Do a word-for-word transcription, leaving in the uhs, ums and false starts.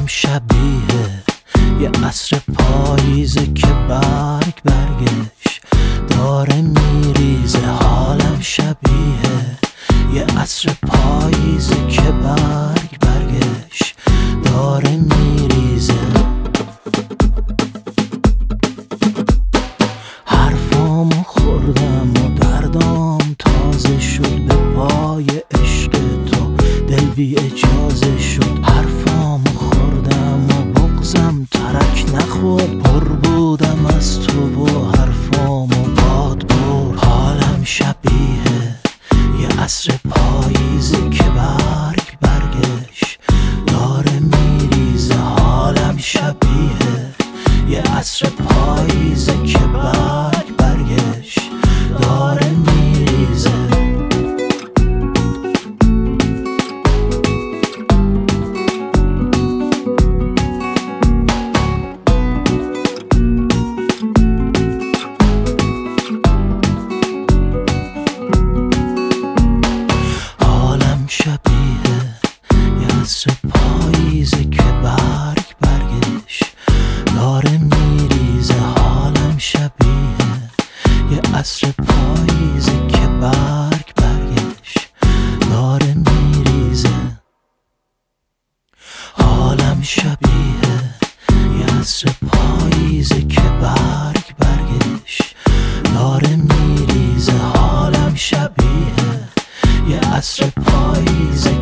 شبیه یه عصر پاییزه که برگ برگش داره میریزه. حالم شبیه یه عصر پاییزه که برگ برگش داره میریزه. حرفامو خوردم و دردام تازه شد به پای عشق تو، دل بی اجازه شد. حرفامو خوردم و بغزم ترک نخورد، پر بودم از تو و حرفامو باد برد. حالم شبیه یه عصر پاییزه که برگ برگش داره میریزه. حالم شبیه یه عصر پاییزه که برگ برگش داره میریزه. شبیه یه عصر پاییزه که برگ برگش داره میریزه. حالم شبیه یه عصر پاییزه که برگ برگش داره میریزه. حالم شبیه یه عصر پاییزه که برگ برگش داره میریزه. حالم شبیه یه عصر پاییزه